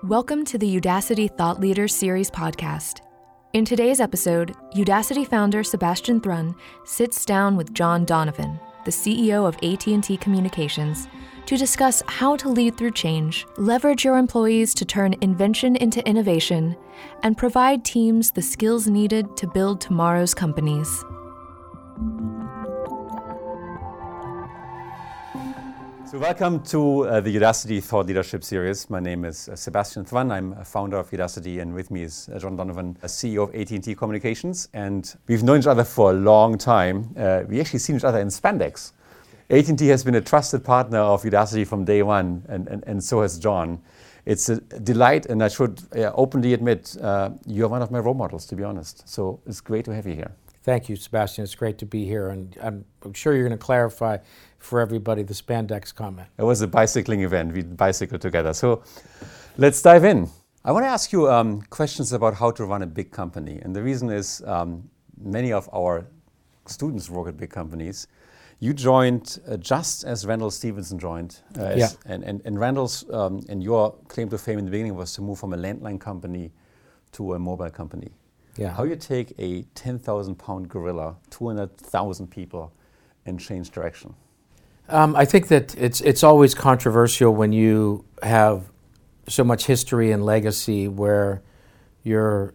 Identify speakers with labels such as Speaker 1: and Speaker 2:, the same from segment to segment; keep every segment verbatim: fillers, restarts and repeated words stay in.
Speaker 1: Welcome to the Udacity Thought Leaders Series podcast. In today's episode, Udacity founder Sebastian Thrun sits down with John Donovan, the C E O of A T and T Communications, to discuss how to lead through change, leverage your employees to turn invention into innovation, and provide teams the skills needed to build tomorrow's companies.
Speaker 2: So welcome to uh, the Udacity Thought Leadership Series. My name is uh, Sebastian Thrun. I'm a founder of Udacity, and with me is uh, John Donovan, a C E O of A T and T Communications. And we've known each other for a long time. Uh, we actually seen each other in spandex. A T and T has been a trusted partner of Udacity from day one, and, and, and so has John. It's a delight, and I should uh, openly admit, uh, you're one of my role models, to be honest. So it's great to have you here.
Speaker 3: Thank you, Sebastian. It's great to be here, and I'm, I'm sure you're going to clarify for everybody the spandex comment.
Speaker 2: It was a bicycling event. We bicycled together. So let's dive in. I want to ask you um, questions about how to run a big company. And the reason is um, many of our students work at big companies. You joined uh, just as Randall Stephenson joined. Uh, as,
Speaker 3: yeah.
Speaker 2: And, and, and Randall's um, and your claim to fame in the beginning was to move from a landline company to a mobile company.
Speaker 3: Yeah.
Speaker 2: How you take a ten thousand pound gorilla, two hundred thousand people, and change direction?
Speaker 3: Um, I think that it's it's always controversial when you have so much history and legacy where you're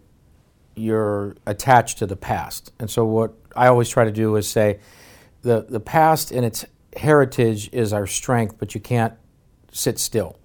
Speaker 3: you're attached to the past. And so what I always try to do is say the, the past and its heritage is our strength, but you can't sit still.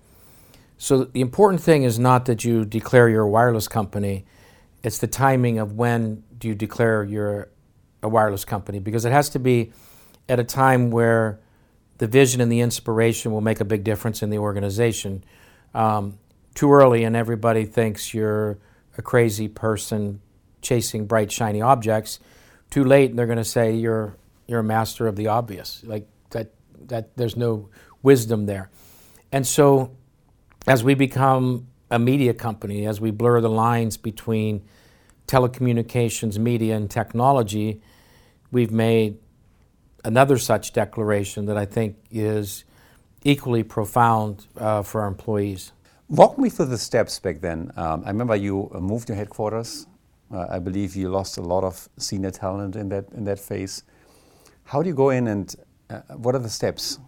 Speaker 3: So the important thing is not that you declare you're a wireless company, it's the timing of when do you declare you're a wireless company, because it has to be at a time where the vision and the inspiration will make a big difference in the organization. Um, too early and everybody thinks you're a crazy person chasing bright, shiny objects. Too late and they're going to say you're you're a master of the obvious. Like that, that there's no wisdom there. And so as we become a media company, as we blur the lines between telecommunications, media, and technology, we've made another such declaration that I think is equally profound uh, for our employees.
Speaker 2: Walk me through the steps back then. Um, I remember you moved your headquarters. Uh, I believe you lost a lot of senior talent in that in that phase. How do you go in, and uh, what are the steps?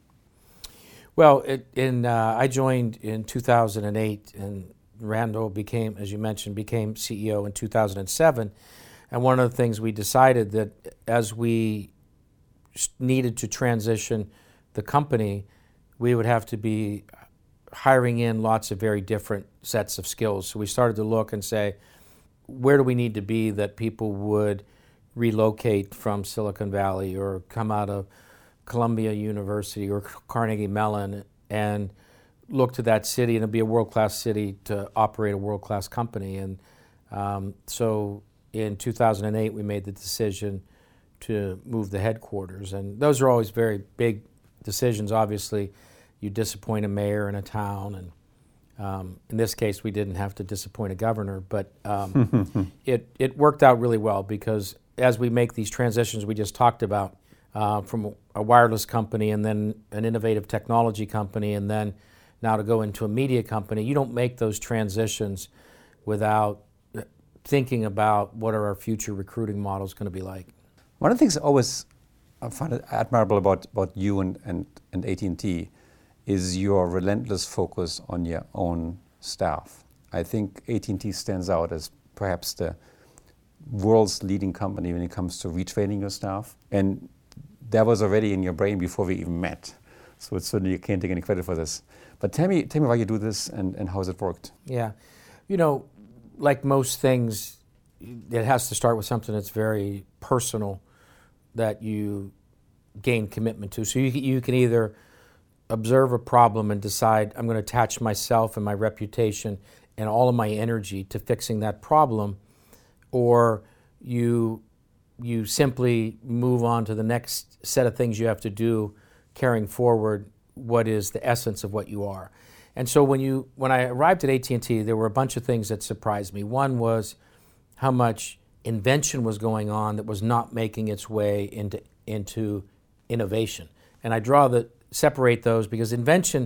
Speaker 3: Well, it, in uh, I joined in two thousand eight, and Randall became, as you mentioned, became C E O in two thousand seven. And one of the things we decided that as we needed to transition the company, we would have to be hiring in lots of very different sets of skills. So we started to look and say, where do we need to be that people would relocate from Silicon Valley or come out of Columbia University or Carnegie Mellon and look to that city and it'd be a world-class city to operate a world-class company. And um, so in two thousand eight, we made the decision to move the headquarters. And those are always very big decisions. Obviously, you disappoint a mayor in a town, and um, in this case, we didn't have to disappoint a governor, but um, it, it worked out really well because as we make these transitions we just talked about, uh, from a wireless company and then an innovative technology company and then now to go into a media company, you don't make those transitions without thinking about what are our future recruiting models going to be like.
Speaker 2: One of the things I always I find it admirable about, about you and, and, and A T and T is your relentless focus on your own staff. I think A T and T stands out as perhaps the world's leading company when it comes to retraining your staff. And that was already in your brain before we even met. So it's certainly you can't take any credit for this. But tell me, tell me why you do this and, and how has it worked?
Speaker 3: Yeah, you know, like most things, it has to start with something that's very personal that you gain commitment to. So you, you can either observe a problem and decide, I'm going to attach myself and my reputation and all of my energy to fixing that problem, or you you simply move on to the next set of things you have to do, carrying forward what is the essence of what you are. And so when you when I arrived at A T and T, there were a bunch of things that surprised me. One was how much invention was going on that was not making its way into into innovation. And I draw the separate those because invention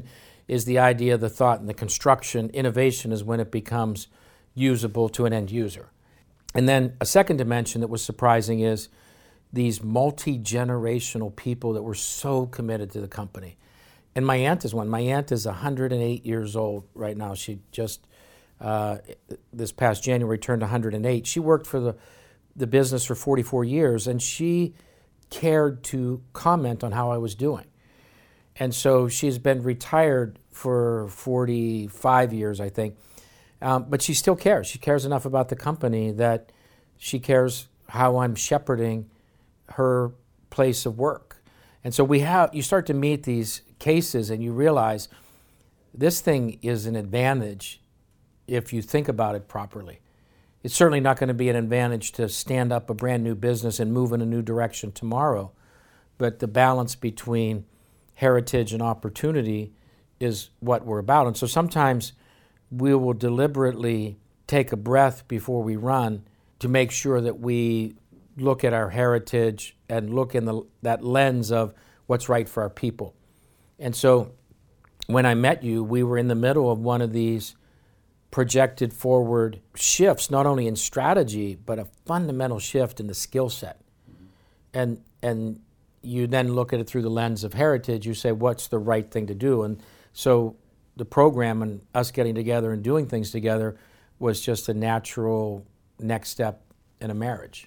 Speaker 3: is the idea, the thought, and the construction. Innovation is when it becomes usable to an end user. And then a second dimension that was surprising is these multi-generational people that were so committed to the company. And my aunt is one. My aunt is one hundred eight years old right now. She just, uh, this past January, turned one hundred eight. She worked for the, the business for forty-four years, and she cared to comment on how I was doing. And so she's been retired for forty-five years, I think. Um, but she still cares. She cares enough about the company that she cares how I'm shepherding her place of work. And so we have, you start to meet these cases and you realize this thing is an advantage if you think about it properly. It's certainly not going to be an advantage to stand up a brand new business and move in a new direction tomorrow. But the balance between heritage and opportunity is what we're about. And so sometimes we will deliberately take a breath before we run to make sure that we look at our heritage and look in the, that lens of what's right for our people. And so when I met you, we were in the middle of one of these projected forward shifts, not only in strategy, but a fundamental shift in the skill set. Mm-hmm. And and you then look at it through the lens of heritage. You say, what's the right thing to do? And so the program and us getting together and doing things together was just a natural next step in a marriage.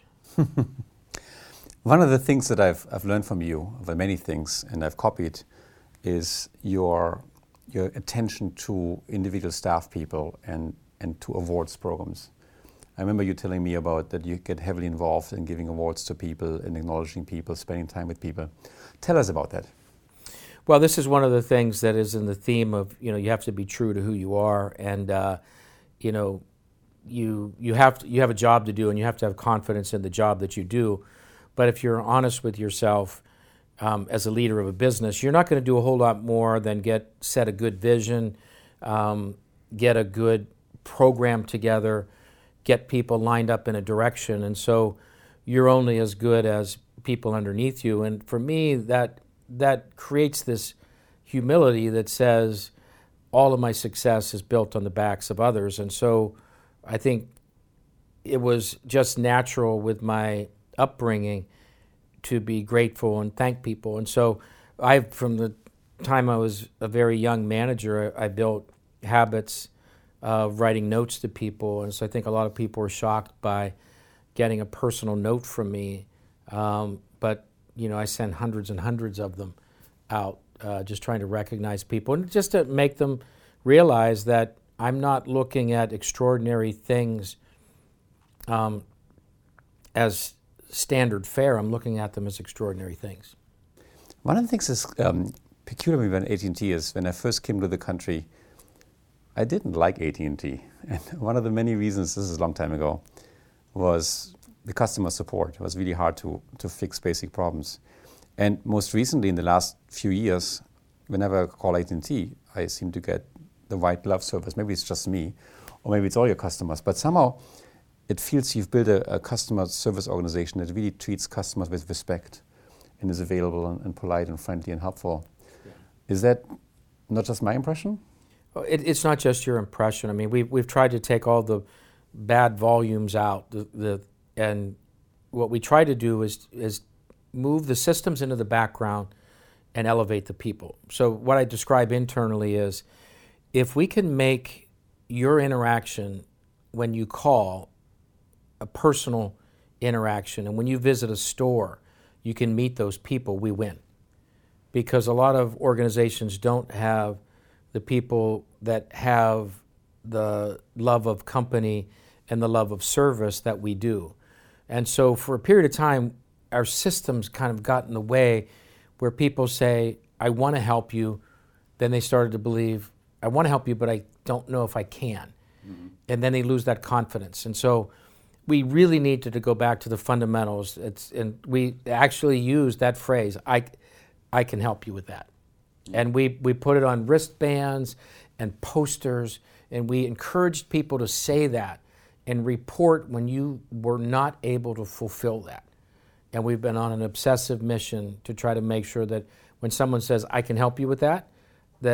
Speaker 2: One of the things that I've, I've learned from you, of the many things, and I've copied, is your your attention to individual staff people and, and to awards programs. I remember you telling me about that you get heavily involved in giving awards to people and acknowledging people, spending time with people. Tell us about that.
Speaker 3: Well, this is one of the things that is in the theme of, you know, you have to be true to who you are, and uh, you know, you you have to, you have a job to do, and you have to have confidence in the job that you do. But if you're honest with yourself um, as a leader of a business, you're not going to do a whole lot more than get set a good vision, um, get a good program together, get people lined up in a direction, and so you're only as good as people underneath you. And for me, that that creates this humility that says all of my success is built on the backs of others. And so I think it was just natural with my upbringing to be grateful and thank people. And so I, from the time I was a very young manager, I, I built habits of writing notes to people. And so I think a lot of people were shocked by getting a personal note from me. Um, but you know, I send hundreds and hundreds of them out, uh, just trying to recognize people and just to make them realize that I'm not looking at extraordinary things um, as standard fare. I'm looking at them as extraordinary things.
Speaker 2: One of the things that's um, peculiar to me about A T and T is when I first came to the country, I didn't like A T and T. And one of the many reasons, this is a long time ago, was the customer support. It was really hard to, to fix basic problems. And most recently, in the last few years, whenever I call A T and T, I seem to get the white glove service. Maybe it's just me, or maybe it's all your customers. But somehow, it feels you've built a, a customer service organization that really treats customers with respect and is available and, and polite and friendly and helpful. Yeah. Is that not just my impression?
Speaker 3: It, it's not just your impression. I mean, we've, we've tried to take all the bad volumes out, the, the and what we try to do is is move the systems into the background and elevate the people. So what I describe internally is if we can make your interaction when you call a personal interaction, and when you visit a store, you can meet those people, we win. Because a lot of organizations don't have the people that have the love of company and the love of service that we do. And so for a period of time, our systems kind of got in the way where people say, I want to help you. Then they started to believe, I want to help you, but I don't know if I can. Mm-hmm. And then they lose that confidence. And so we really needed to go back to the fundamentals. It's, and we actually used that phrase, I, I can help you with that. Mm-hmm. And we, we put it on wristbands and posters, and we encouraged people to say that and report when you were not able to fulfill that. And we've been on an obsessive mission to try to make sure that when someone says, I can help you with that, that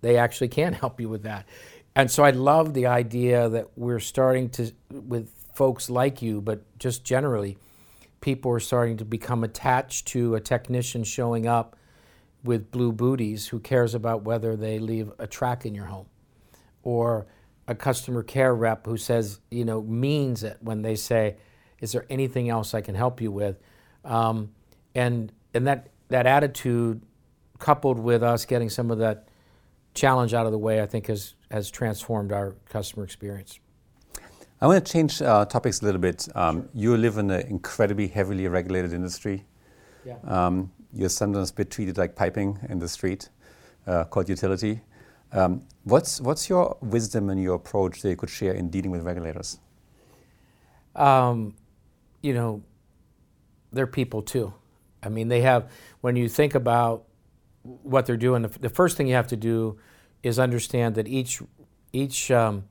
Speaker 3: they actually can help you with that. And so I love the idea that we're starting to, with folks like you, but just generally, people are starting to become attached to a technician showing up with blue booties who cares about whether they leave a track in your home, or a customer care rep who says, you know, means it when they say, is there anything else I can help you with? Um, and and that, that attitude, coupled with us getting some of that challenge out of the way, I think has, has transformed our customer experience.
Speaker 2: I want to change uh, topics a little bit. Um, you live in an incredibly heavily regulated industry.
Speaker 3: Yeah.
Speaker 2: Um, you're sometimes a bit treated like piping in the street, uh, called utility. Um, what's what's your wisdom and your approach that you could share in dealing with regulators?
Speaker 3: Um, you know, they're people too. I mean, they have, when you think about what they're doing, the, the first thing you have to do is understand that each each um,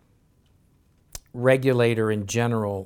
Speaker 3: regulator in general,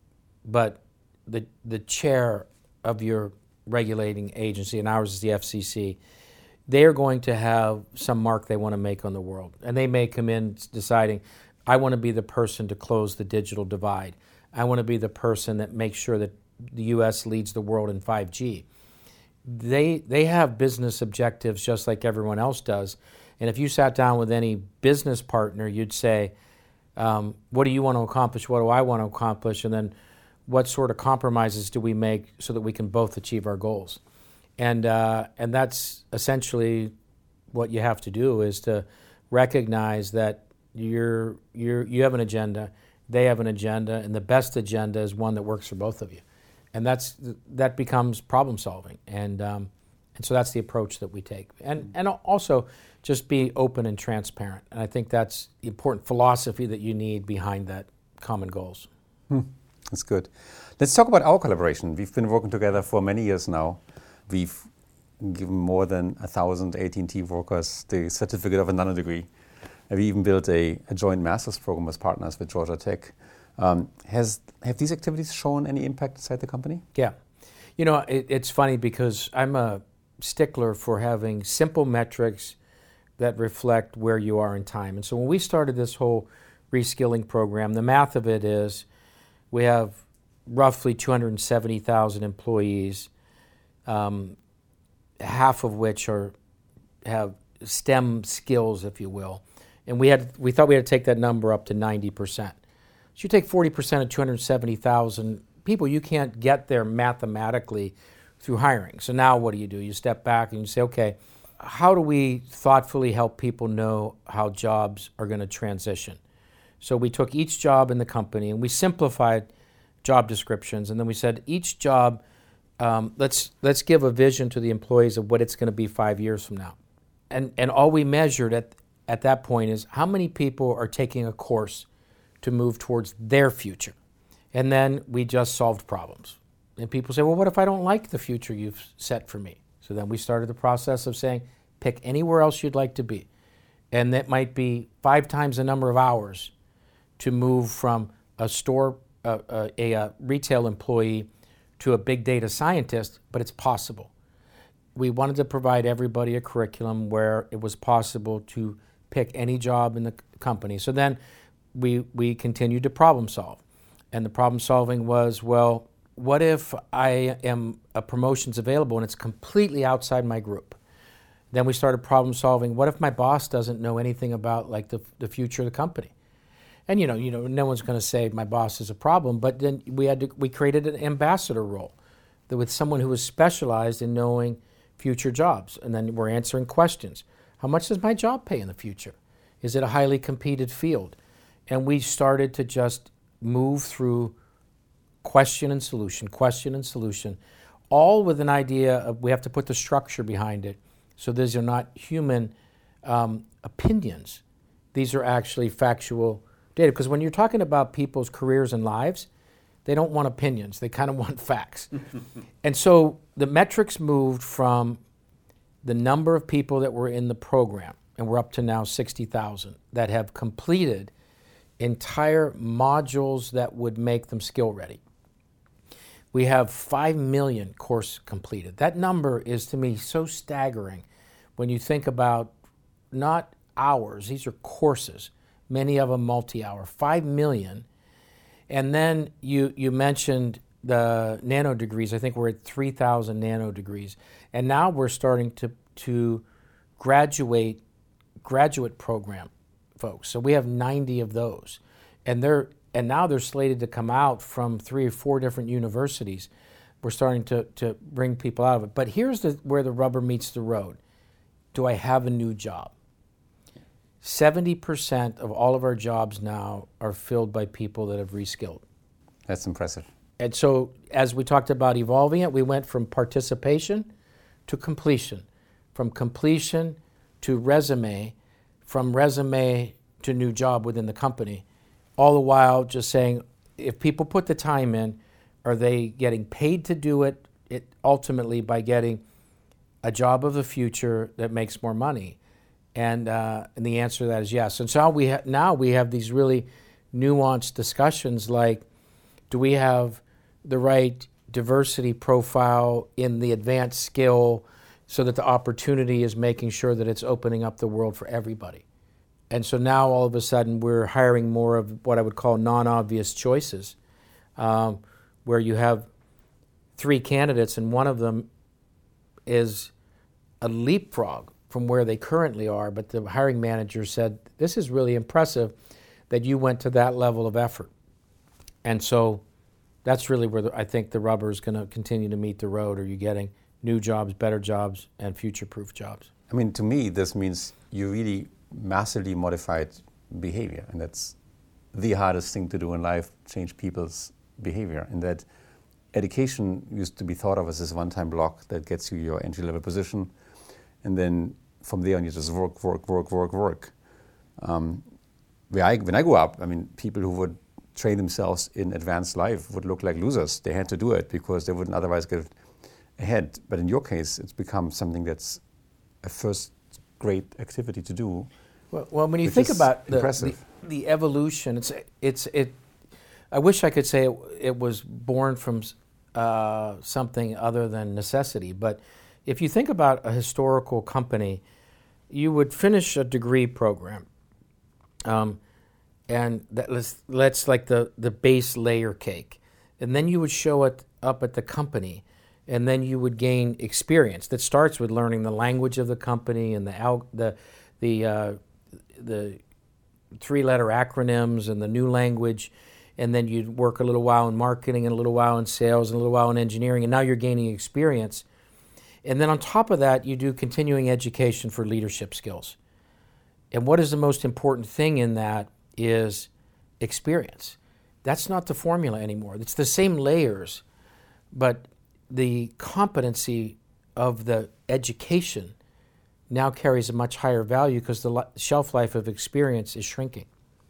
Speaker 3: but the the chair of your regulating agency, and ours is the F C C, they are going to have some mark they want to make on the world. And they may come in deciding, I want to be the person to close the digital divide. I want to be the person that makes sure that the U S leads the world in five G. They they have business objectives just like everyone else does. And if you sat down with any business partner, you'd say, um, what do you want to accomplish? What do I want to accomplish? And then what sort of compromises do we make so that we can both achieve our goals? And uh, and that's essentially what you have to do, is to recognize that you're you're you have an agenda, they have an agenda, and the best agenda is one that works for both of you. And that's that becomes problem solving, and um, and so that's the approach that we take. And and also just be open and transparent. And I think that's the important philosophy that you need behind that common goals.
Speaker 2: Hmm. That's good. Let's talk about our collaboration. We've been working together for many years now. We've given more than a thousand A T and T workers the certificate of a nanodegree. And we even built a, a joint master's program as partners with Georgia Tech. Um, has have these activities shown any impact inside the company?
Speaker 3: Yeah. You know, it, it's funny because I'm a stickler for having simple metrics that reflect where you are in time. And so when we started this whole reskilling program, the math of it is we have roughly two hundred seventy thousand employees, um, half of which are have STEM skills, if you will. And we had we thought we had to take that number up to ninety percent. So you take forty percent of two hundred seventy thousand people, you can't get there mathematically through hiring. So now what do you do? You step back and you say, okay, how do we thoughtfully help people know how jobs are going to transition? So we took each job in the company and we simplified job descriptions, and then we said each job, um, let's let's give a vision to the employees of what it's going to be five years from now. And and all we measured at at that point is how many people are taking a course to move towards their future. And then we just solved problems. And people say, well, what if I don't like the future you've set for me? So then we started the process of saying, pick anywhere else you'd like to be. And that might be five times the number of hours to move from a store, uh, a, a retail employee to a big data scientist, but it's possible. We wanted to provide everybody a curriculum where it was possible to pick any job in the company. So then we we continued to problem solve. And the problem solving was, well, what if I am a promotion's available and it's completely outside my group? Then we started problem solving, what if my boss doesn't know anything about like the the future of the company? And you know, you know, no one's going to say my boss is a problem, but then we had to we created an ambassador role that with someone who was specialized in knowing future jobs. And then we're answering questions. How much does my job pay in the future? Is it a highly competed field? And we started to just move through question and solution, question and solution, all with an idea of we have to put the structure behind it. So these are not human um, opinions. These are actually factual data. Because when you're talking about people's careers and lives, they don't want opinions. They kind of want facts. And so the metrics moved from the number of people that were in the program, and we're up to now sixty thousand, that have completed entire modules that would make them skill ready. We have five million course completed. That number is to me so staggering when you think about not hours, these are courses, many of them multi-hour, five million. And then you, you mentioned the nano degrees. I think we're at three thousand nano degrees. And now we're starting to, to graduate, graduate program folks. So we have ninety of those. And they're, and now they're slated to come out from three or four different universities. We're starting to, to bring people out of it. But here's the, where the rubber meets the road. Do I have a new job? seventy percent of all of our jobs now are filled by people that have reskilled.
Speaker 2: That's impressive.
Speaker 3: And so as we talked about evolving it, we went from participation to completion, from completion to resume, from resume to new job within the company, all the while just saying, if people put the time in, are they getting paid to do it, it ultimately by getting a job of the future that makes more money? And uh, and the answer to that is yes. And so we ha- now we have these really nuanced discussions like, do we have the right diversity profile in the advanced skill so that the opportunity is making sure that it's opening up the world for everybody? And so now all of a sudden we're hiring more of what I would call non-obvious choices, um, where you have three candidates and one of them is a leapfrog from where they currently are, but the hiring manager said, this is really impressive that you went to that level of effort. And so that's really where the, I think the rubber is going to continue to meet the road. Are you getting new jobs, better jobs, and future-proof jobs?
Speaker 2: I mean, to me, this means you really massively modified behavior, and that's the hardest thing to do in life, change people's behavior. And that education used to be thought of as this one-time block that gets you your entry-level position, and then from there on you just work, work, work, work, work. Um, when I, when I grew up, I mean, people who would train themselves in advanced life would look like losers. They had to do it because they wouldn't otherwise get ahead. But in your case, it's become something that's a first great activity to do.
Speaker 3: Well, well when you think about the, the, the evolution, it's it's it. I wish I could say it, it was born from uh, something other than necessity. But if you think about a historical company, you would finish a degree program, um, and that let's, let's like the the base layer cake, and then you would show it up at the company, and then you would gain experience that starts with learning the language of the company and the al- the the uh, the three-letter acronyms and the new language, and then you'd work a little while in marketing and a little while in sales and a little while in engineering, and now you're gaining experience. And then on top of that, you do continuing education for leadership skills. And what is the most important thing in that is experience. That's not the formula anymore. It's the same layers, but the competency of the education now carries a much higher value because the shelf life of experience is shrinking.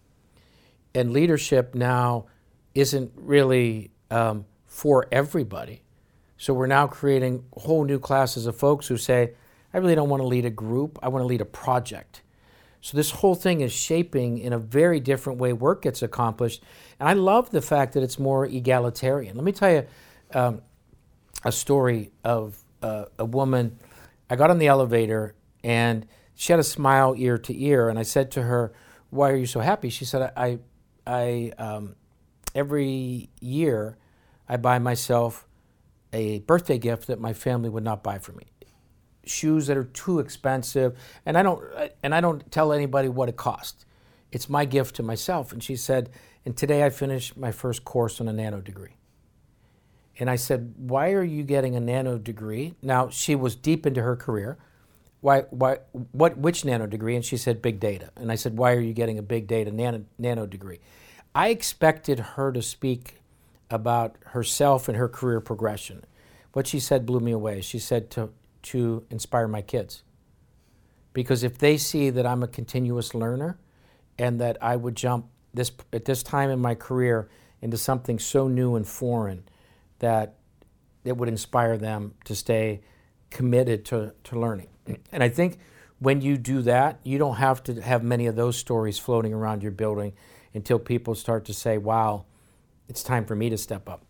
Speaker 3: And leadership now isn't really um, for everybody. So we're now creating whole new classes of folks who say, I really don't want to lead a group, I want to lead a project. So this whole thing is shaping in a very different way work gets accomplished. And I love the fact that it's more egalitarian. Let me tell you um, a story of uh, a woman. I got on the elevator and she had a smile ear to ear. And I said to her, why are you so happy? She said, I, I um, every year I buy myself a birthday gift that my family would not buy for me. Shoes that are too expensive, and I don't and I don't tell anybody what it cost. It's my gift to myself. And she said, and today I finished my first course on a nano degree. And I said, why are you getting a nano degree? Now, she was deep into her career. Why why what which nano degree? And she said big data. And I said, why are you getting a big data nano, nano degree? I expected her to speak about herself and her career progression. What she said blew me away. She said to to inspire my kids. Because if they see that I'm a continuous learner and that I would jump this at this time in my career into something so new and foreign that it would inspire them to stay committed to, to learning. And I think when you do that, you don't have to have many of those stories floating around your building until people start to say, wow, it's time for me to step up.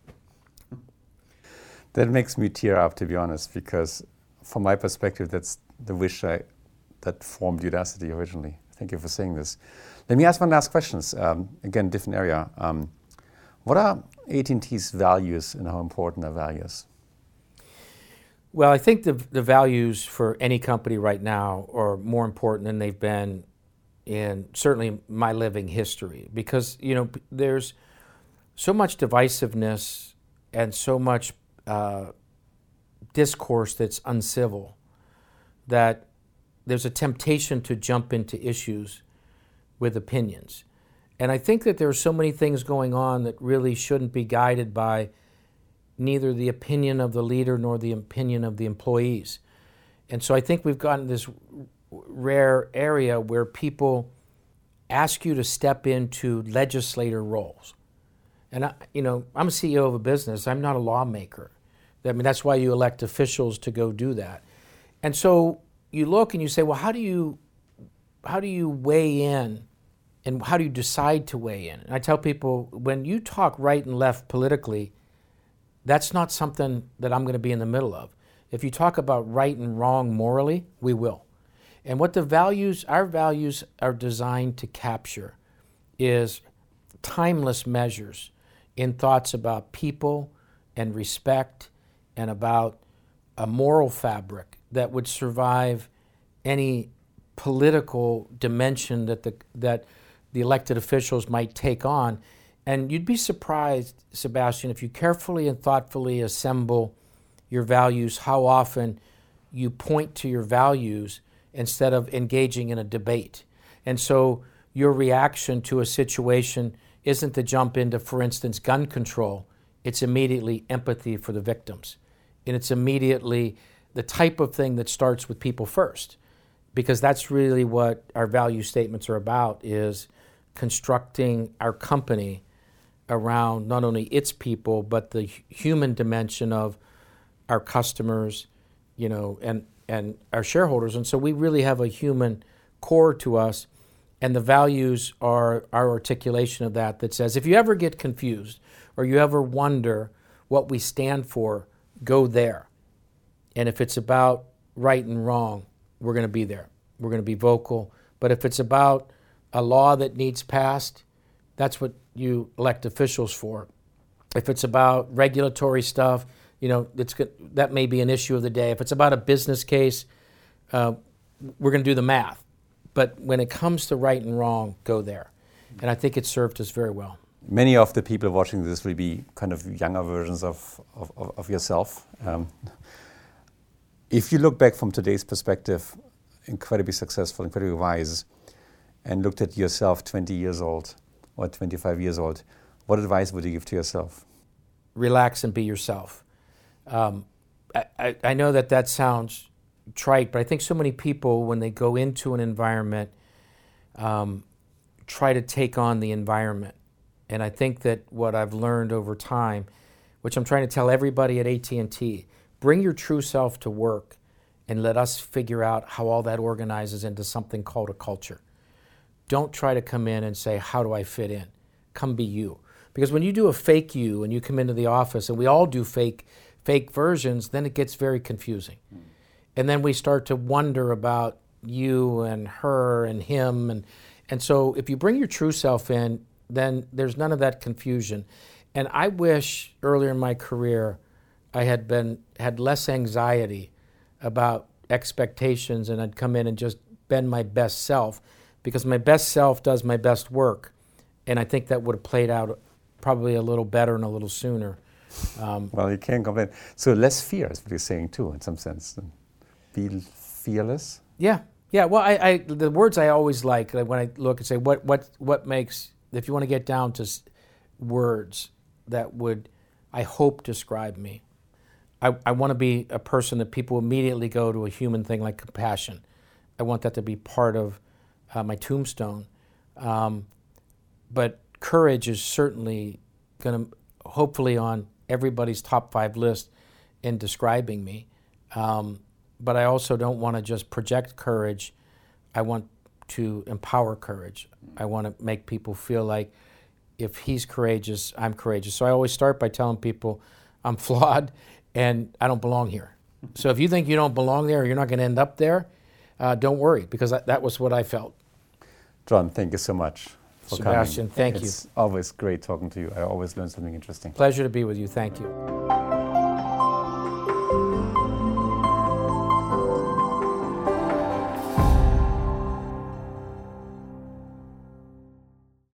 Speaker 2: That makes me tear up, to be honest, because from my perspective, that's the wish I that formed Udacity originally. Thank you for saying this. Let me ask one last question. Um, again, different area. Um, what are A T and T's values and how important are values?
Speaker 3: Well, I think the the values for any company right now are more important than they've been in certainly my living history, because you know there's so much divisiveness and so much uh, discourse that's uncivil that there's a temptation to jump into issues with opinions. And I think that there are so many things going on that really shouldn't be guided by neither the opinion of the leader nor the opinion of the employees. And so I think we've gotten this rare area where people ask you to step into legislator roles. And I, you know, I'm a C E O of a business. I'm not a lawmaker. I mean, that's why you elect officials to go do that. And so you look and you say, well, how do you, how do you weigh in, and how do you decide to weigh in? And I tell people, when you talk right and left politically, that's not something that I'm going to be in the middle of. If you talk about right and wrong morally, we will. And what the values, our values are designed to capture is timeless measures in thoughts about people and respect and about a moral fabric that would survive any political dimension that the that the elected officials might take on. And you'd be surprised, Sebastian, if you carefully and thoughtfully assemble your values, how often you point to your values instead of engaging in a debate. And so your reaction to a situation isn't to jump into, for instance, gun control. It's immediately empathy for the victims. And it's immediately the type of thing that starts with people first, because that's really what our value statements are about, is constructing our company around not only its people, but the human dimension of our customers, you know, and, and our shareholders. And so we really have a human core to us, and the values are our articulation of that, that says, if you ever get confused or you ever wonder what we stand for, go there. And if it's about right and wrong, we're going to be there. We're going to be vocal. But if it's about a law that needs passed, that's what you elect officials for. If it's about regulatory stuff, you know, it's, that may be an issue of the day. If it's about a business case, uh, we're going to do the math. But when it comes to right and wrong, go there. And I think it served us very well.
Speaker 2: Many of the people watching this will be kind of younger versions of, of, of yourself. Um, if you look back from today's perspective, incredibly successful, incredibly wise, and looked at yourself twenty years old or twenty-five years old, what advice would you give to yourself?
Speaker 3: Relax and be yourself. Um, I, I, I know that that sounds trite, but I think so many people, when they go into an environment, um, try to take on the environment. And I think that what I've learned over time, which I'm trying to tell everybody at A T and T, bring your true self to work and let us figure out how all that organizes into something called a culture. Don't try to come in and say, how do I fit in? Come be you. Because when you do a fake you and you come into the office, and we all do fake fake versions, then it gets very confusing. Mm. And then we start to wonder about you and her and him. And, and so if you bring your true self in, then there's none of that confusion. And I wish earlier in my career I had been had less anxiety about expectations, and I'd come in and just been my best self, because my best self does my best work. And I think that would have played out probably a little better and a little sooner. Um,
Speaker 2: well, you can't complain. So less fear is what you're saying too, in some sense. Be fearless?
Speaker 3: Yeah. Yeah, well, I, I the words I always like, like when I look and say, what, what, what makes, if you want to get down to words that would, I hope, describe me, I, I want to be a person that people immediately go to a human thing like compassion. I want that to be part of uh, my tombstone. Um, but courage is certainly going to, hopefully, on everybody's top five list in describing me. Um, but I also don't want to just project courage. I want to empower courage. I want to make people feel like if he's courageous, I'm courageous. So I always start by telling people I'm flawed and I don't belong here. So if you think you don't belong there or you're not going to end up there, uh, don't worry, because that, that was what I felt.
Speaker 2: John, thank you so much for
Speaker 3: Sebastian,
Speaker 2: coming.
Speaker 3: thank you.
Speaker 2: It's always great talking to you. I always learn something interesting.
Speaker 3: Pleasure to be with you. Thank you.